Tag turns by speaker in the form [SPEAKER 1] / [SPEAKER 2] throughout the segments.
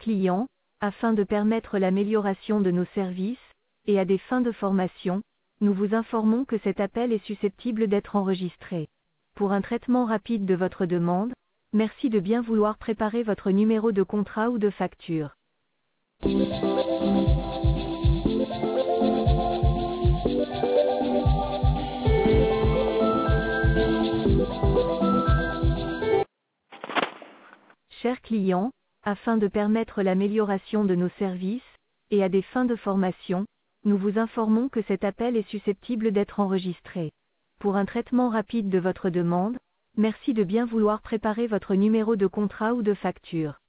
[SPEAKER 1] clients, afin de permettre l'amélioration de nos services, et à des fins de formation, nous vous informons que cet appel est susceptible d'être enregistré. Pour un traitement rapide de votre demande, merci de bien vouloir préparer votre numéro de contrat ou de facture. Chers clients, afin de permettre l'amélioration de nos services, et à des fins de formation, nous vous informons que cet appel est susceptible d'être enregistré. Pour un traitement rapide de votre demande, merci de bien vouloir préparer votre numéro de contrat ou de facture.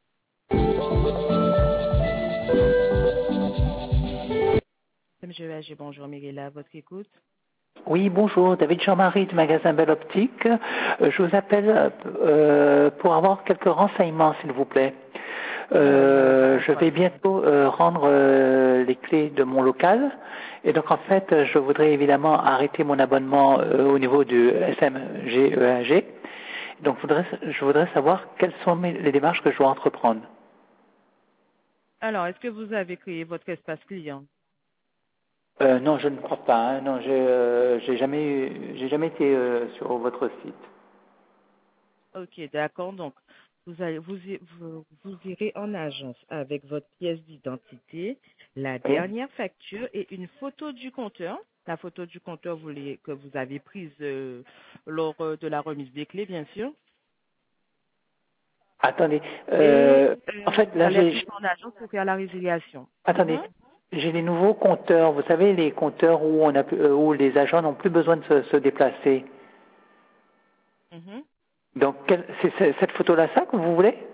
[SPEAKER 2] Monsieur Hager, bonjour Mirella, votre écoute.
[SPEAKER 3] Oui, bonjour, David Jean-Marie du magasin Belle Optique. Je vous appelle pour avoir quelques renseignements, s'il vous plaît. Je vais bientôt rendre les clés de mon local. Et donc, en fait, je voudrais évidemment arrêter mon abonnement au niveau du SMGEAG. Donc, je voudrais savoir quelles sont les démarches que je dois entreprendre.
[SPEAKER 2] Alors, est-ce que vous avez créé votre espace client?
[SPEAKER 3] Non, je ne crois pas. Hein. Non, j'ai jamais été sur votre site.
[SPEAKER 2] Ok, d'accord. Donc, vous irez en agence avec votre pièce d'identité, la dernière facture et une photo du compteur. La photo du compteur que vous avez prise lors de la remise des clés, bien sûr.
[SPEAKER 3] Attendez. En fait, là,
[SPEAKER 2] j'ai en agence pour faire la résiliation.
[SPEAKER 3] Attendez. J'ai les nouveaux compteurs. Vous savez, les compteurs où les agents n'ont plus besoin de se déplacer. Donc, c'est cette photo-là, ça que vous voulez?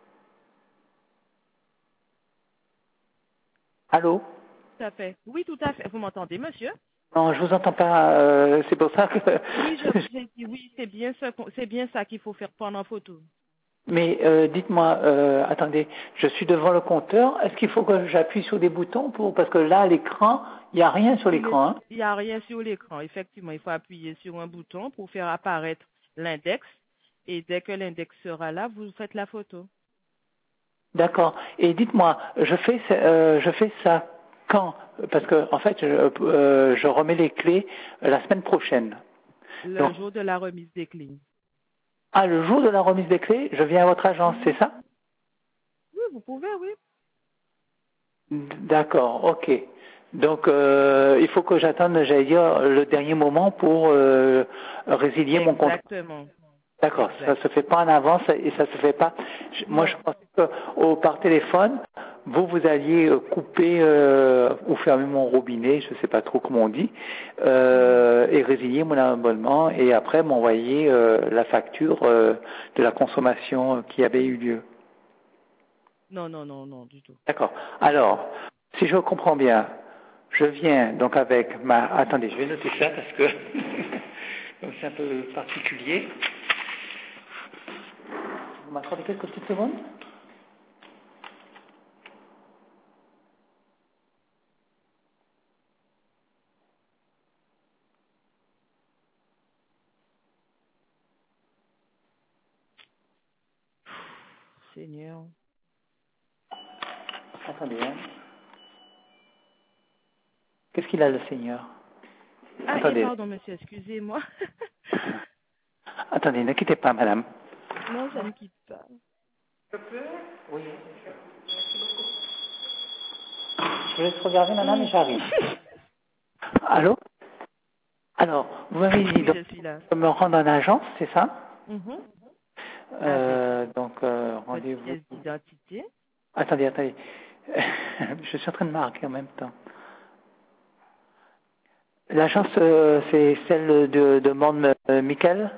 [SPEAKER 3] Allô?
[SPEAKER 2] Tout à fait. Oui, tout à fait. Vous m'entendez, monsieur?
[SPEAKER 3] Non, je vous entends pas. C'est pour ça que.
[SPEAKER 2] Oui, je vous ai dit, oui, c'est bien ça qu'il faut faire prendre en photo.
[SPEAKER 3] Mais dites-moi, attendez, je suis devant le compteur. Est-ce qu'il faut que j'appuie sur des boutons parce que là, à l'écran, il n'y a rien sur l'écran. Hein?
[SPEAKER 2] Il n'y a rien sur l'écran. Effectivement, il faut appuyer sur un bouton pour faire apparaître l'index. Et dès que l'index sera là, vous faites la photo.
[SPEAKER 3] D'accord. Et dites-moi, je fais ça quand? Parce que en fait, je remets les clés la semaine prochaine.
[SPEAKER 2] Le jour de la remise des clés.
[SPEAKER 3] Ah, le jour de la remise des clés, je viens à votre agence, c'est ça?
[SPEAKER 2] Oui, vous pouvez, oui.
[SPEAKER 3] D'accord, ok. Donc, il faut que j'attende, j'allais dire, le dernier moment pour résilier mon contrat.
[SPEAKER 2] Exactement.
[SPEAKER 3] D'accord, ça se fait pas en avance et ça se fait pas. Moi, je pensais que par téléphone, vous alliez couper ou fermer mon robinet, je sais pas trop comment on dit, et résilier mon abonnement et après m'envoyer la facture de la consommation qui avait eu lieu.
[SPEAKER 2] Non, du tout.
[SPEAKER 3] D'accord. Alors, si je comprends bien, je viens donc avec ma... Attendez, je vais noter ça parce que c'est un peu particulier. Vous m'accordez quelques petites secondes?
[SPEAKER 2] Seigneur.
[SPEAKER 3] Attendez, hein. Qu'est-ce qu'il a, le Seigneur?
[SPEAKER 2] Ah,
[SPEAKER 3] Attendez.
[SPEAKER 2] pardon, monsieur, excusez-moi.
[SPEAKER 3] Attendez, ne quittez pas, madame.
[SPEAKER 2] Non, je ne quitte pas.
[SPEAKER 3] Je peux? Oui. Je vous laisse regarder, madame, et j'arrive. Allô? Alors, vous m'avez dit, donc, je me rendre en agence, c'est ça? Donc, rendez-vous.
[SPEAKER 2] Pièce d'identité.
[SPEAKER 3] Attendez. Je suis en train de marquer en même temps. L'agence, c'est celle de Mande Michael?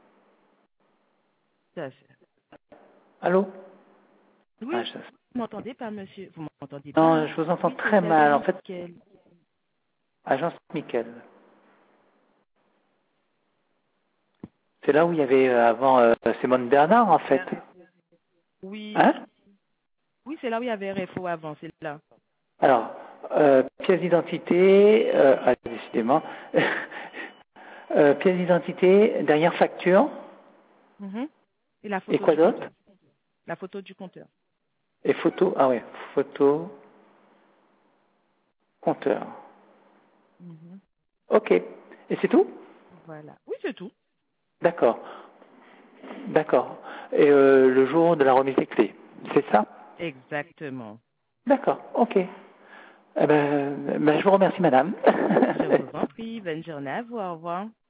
[SPEAKER 2] Tout à fait.
[SPEAKER 3] Allô?
[SPEAKER 2] Oui, vous m'entendez pas, monsieur? Vous m'entendez pas?
[SPEAKER 3] Non, je vous entends très mal. En fait, agence Michael. C'est là où il y avait avant Simone Bernard, en fait.
[SPEAKER 2] Oui.
[SPEAKER 3] Hein?
[SPEAKER 2] Oui, c'est là où il y avait RFO avant, c'est là.
[SPEAKER 3] Alors, pièce d'identité, décidément. Pièce d'identité, dernière facture.
[SPEAKER 2] Et la photo
[SPEAKER 3] Et quoi d'autre?
[SPEAKER 2] La photo du compteur.
[SPEAKER 3] Et photo, ah ouais, photo, compteur.
[SPEAKER 2] Mhm.
[SPEAKER 3] Ok. Et c'est tout?
[SPEAKER 2] Voilà. Oui, c'est tout.
[SPEAKER 3] D'accord. D'accord. Et le jour de la remise des clés, c'est ça?
[SPEAKER 2] Exactement.
[SPEAKER 3] D'accord. Ok. Eh ben, je vous remercie, madame.
[SPEAKER 2] Je vous en prie. Bonne journée à vous. Au revoir.